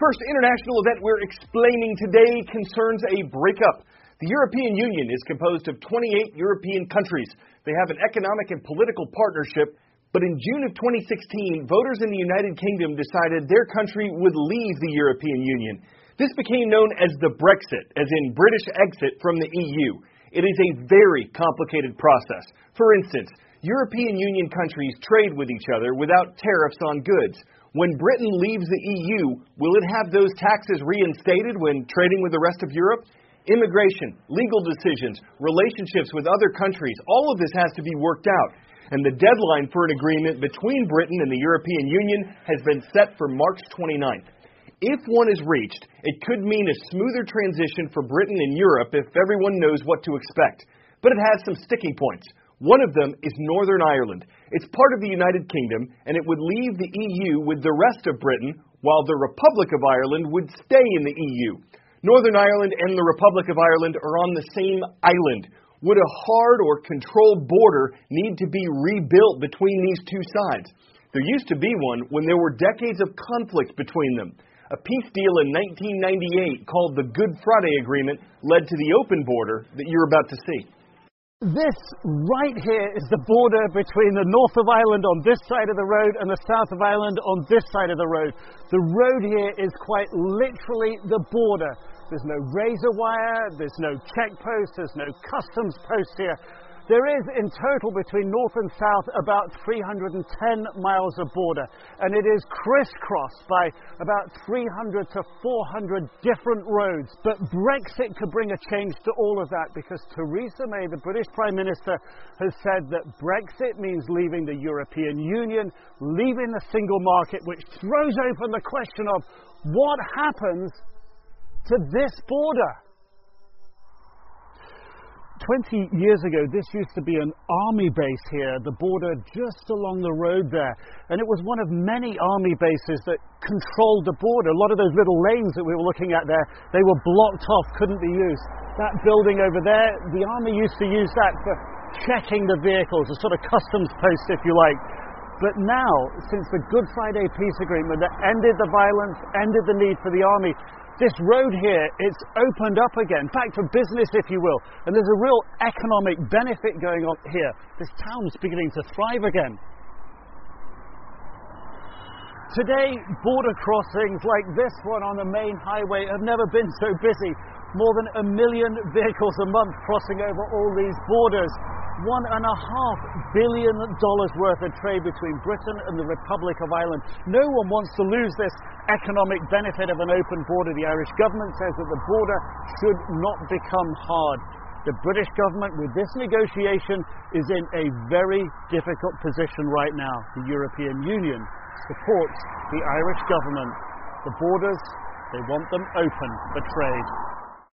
first international event we're explaining today concerns a breakup. The European Union is composed of 28 European countries. They have an economic and political partnership, but in June of 2016, voters in the United Kingdom decided their country would leave the European Union. This became known as the Brexit, as in British exit from the EU. It is a very complicated process. For instance, European Union countries trade with each other without tariffs on goods. When Britain leaves the EU, will it have those taxes reinstated when trading with the rest of Europe? Immigration, legal decisions, relationships with other countries, all of this has to be worked out. And the deadline for an agreement between Britain and the European Union has been set for March 29th. If one is reached, it could mean a smoother transition for Britain and Europe if everyone knows what to expect. But it has some sticking points. One of them is Northern Ireland. It's part of the United Kingdom, and it would leave the EU with the rest of Britain, while the Republic of Ireland would stay in the EU. Northern Ireland and the Republic of Ireland are on the same island. Would a hard or controlled border need to be rebuilt between these two sides? There used to be one when there were decades of conflict between them. A peace deal in 1998 called the Good Friday Agreement led to the open border that you're about to see. This right here is the border between the north of Ireland on this side of the road and the south of Ireland on this side of the road. The road here is quite literally the border. There's no razor wire, there's no check post, there's no customs post here. There is in total between north and south about 310 miles of border, and it is crisscrossed by about 300 to 400 different roads. But Brexit could bring a change to all of that, because Theresa May, the British Prime Minister, has said that Brexit means leaving the European Union, leaving the single market, which throws open the question of what happens to this border. 20 years ago, this used to be an army base here, the border just along the road there. And it was one of many army bases that controlled the border. A lot of those little lanes that we were looking at there, they were blocked off, couldn't be used. That building over there, the army used to use that for checking the vehicles, a sort of customs post, if you like. But now, since the Good Friday Peace Agreement that ended the violence, ended the need for the army, this road here, it's opened up again, back to business, if you will. And there's a real economic benefit going on here. This town's beginning to thrive again. Today, border crossings like this one on the main highway have never been so busy. More than 1 million vehicles a month crossing over all these borders. $1.5 billion worth of trade between Britain and the Republic of Ireland. No one wants to lose this economic benefit of an open border. The Irish government says that the border should not become hard. The British government, with this negotiation, is in a very difficult position right now. The European Union supports the Irish government. The borders, they want them open for trade.